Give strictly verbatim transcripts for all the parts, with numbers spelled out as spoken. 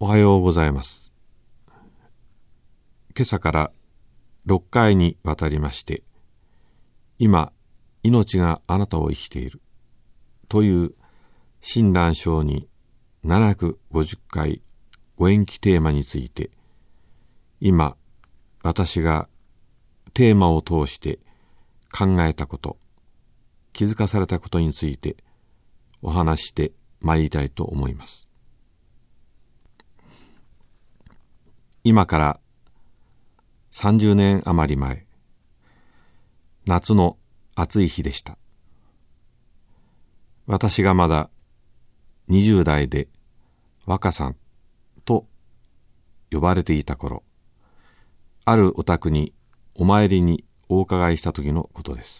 おはようございます。今朝からろっかいにわたりまして、今、命があなたを生きているという親鸞聖にななひゃくごじゅっかいご縁起テーマについて、今、私がテーマを通して考えたこと、気づかされたことについてお話してまいりたいと思います。今からさんじゅうねん余り前、夏の暑い日でした。私がまだにじゅうだいで若さんと呼ばれていた頃、あるお宅にお参りにお伺いした時のことです。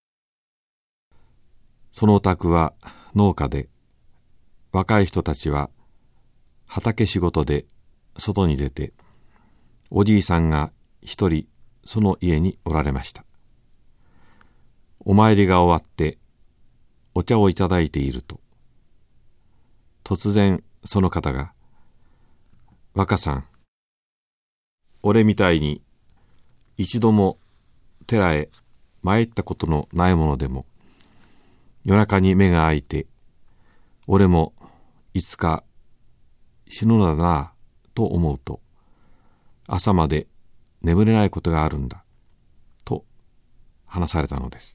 そのお宅は農家で、若い人たちは畑仕事で外に出て、おじいさんが一人その家におられました。お参りが終わってお茶をいただいていると、突然その方が、若さん、俺みたいに一度も寺へ参ったことのないものでも、夜中に目が開いて、俺もいつか死ぬのだなぁと思うと、朝まで眠れないことがあるんだと話されたのです。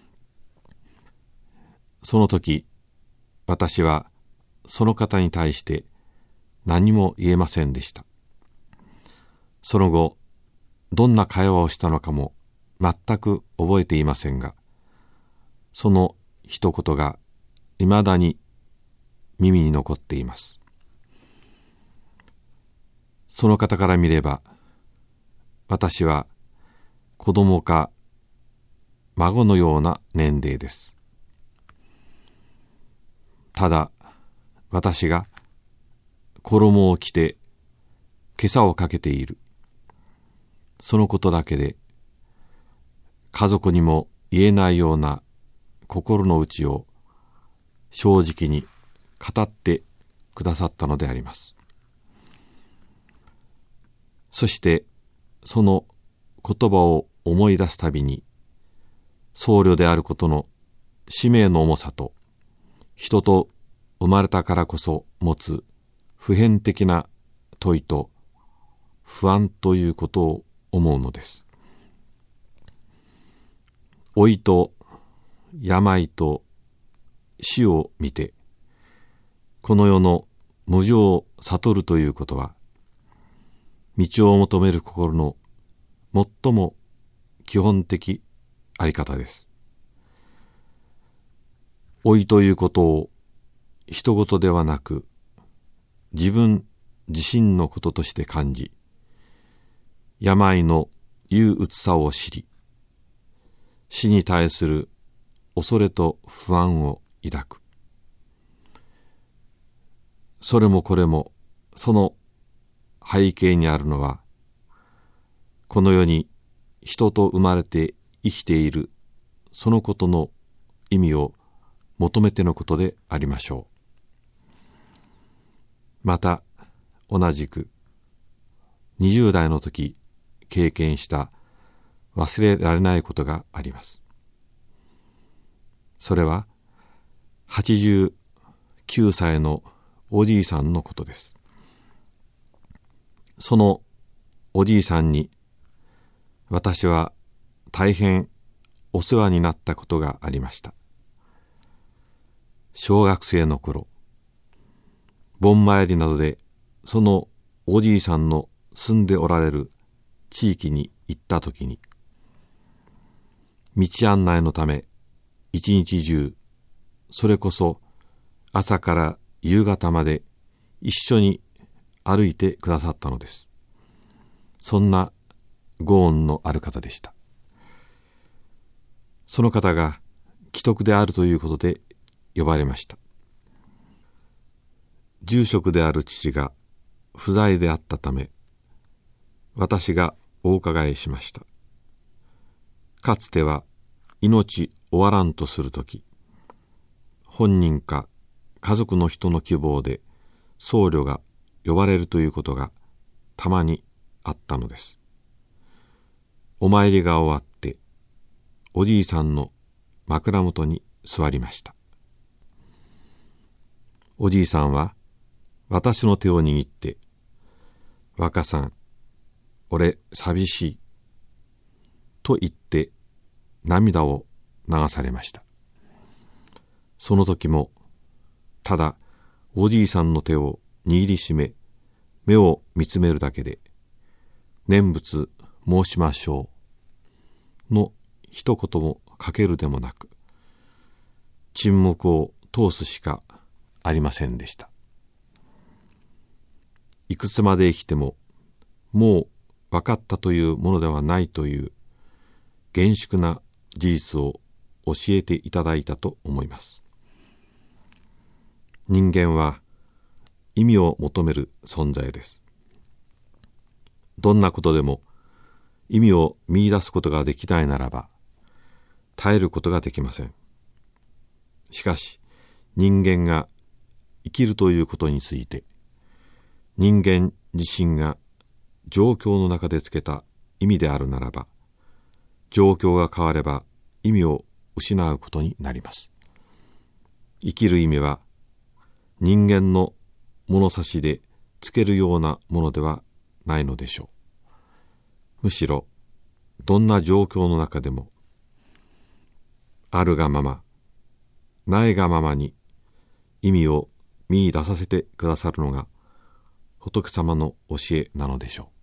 その時、私はその方に対して何も言えませんでした。その後、どんな会話をしたのかも全く覚えていませんが、その一言がいまだに耳に残っています。その方から見れば、私は子供か孫のような年齢です。ただ、私が衣を着て袈裟をかけている、そのことだけで、家族にも言えないような心の内を正直に語ってくださったのであります。そしてその言葉を思い出すたびに、僧侶であることの使命の重さと、人と生まれたからこそ持つ普遍的な問いと不安ということを思うのです。老いと病と死を見て、この世の無常を悟るということは、道を求める心の最も基本的あり方です。老いということを人事ではなく、自分自身のこととして感じ、病の憂鬱さを知り、死に対する恐れと不安を抱く。それもこれも、その背景にあるのは、この世に人と生まれて生きているそのことの意味を求めてのことでありましょう。また同じくにじゅうだいの時経験した忘れられないことがあります。それははちじゅうきゅうさいのおじいさんのことです。そのおじいさんに私は大変お世話になったことがありました。小学生の頃、盆参りなどでそのおじいさんの住んでおられる地域に行ったときに、道案内のため一日中、それこそ朝から夕方まで一緒に歩いてくださったのです。そんなご恩のある方でした。その方が奇特であるということで呼ばれました。住職である父が不在であったため、私がお伺いしました。かつては命終わらんとするとき、本人か家族の人の希望で僧侶が呼ばれるということがたまにあったのです。お参りが終わって、おじいさんの枕元に座りました。おじいさんは私の手を握って、若さん、俺寂しい、と言って涙を流されました。その時も、ただおじいさんの手を握りしめ、目を見つめるだけで、念仏申しましょうの一言もかけるでもなく、沈黙を通すしかありませんでした。いくつまで生きても、もう分かったというものではないという厳粛な事実を教えていただいたと思います。人間は意味を求める存在です。どんなことでも意味を見出すことができないならば、耐えることができません。しかし、人間が生きるということについて、人間自身が状況の中でつけた意味であるならば、状況が変われば意味を失うことになります。生きる意味は人間の物差しでつけるようなものではないのでしょう。むしろどんな状況の中でもあるがまま、ないがままに意味を見出させてくださるのが仏様の教えなのでしょう。